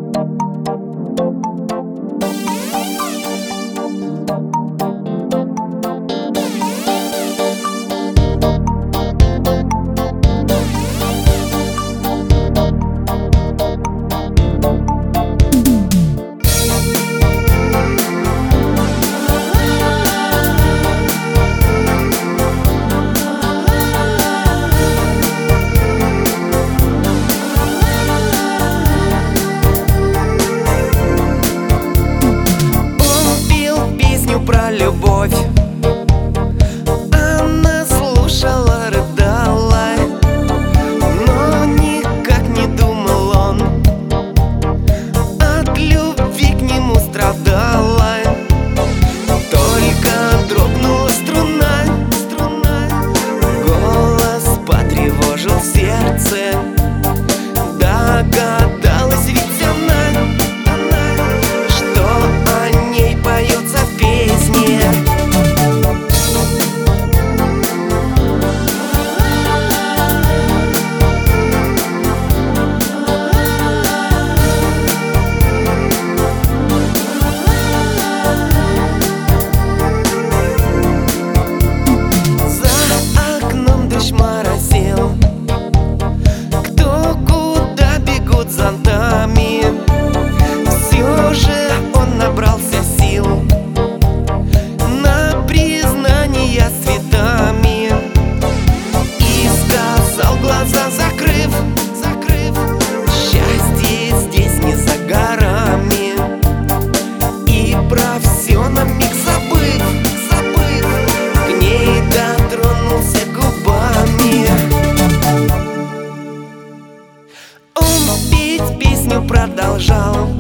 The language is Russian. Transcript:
Про любовь она слушала, рыдала, но никак не думал он, от любви к нему страдала. Только дрогнула струна, голос потревожил сердце. Догадалась ведь она, что о ней поется в песне. За окном дождь моросил, кто куда бегут зонтами. Все же он набрался сил на признание с цветами и сказал, глаза закрыв, счастье здесь не за горами. И про все на миг забыв, к ней дотронулся губами. Он петь песню продолжал,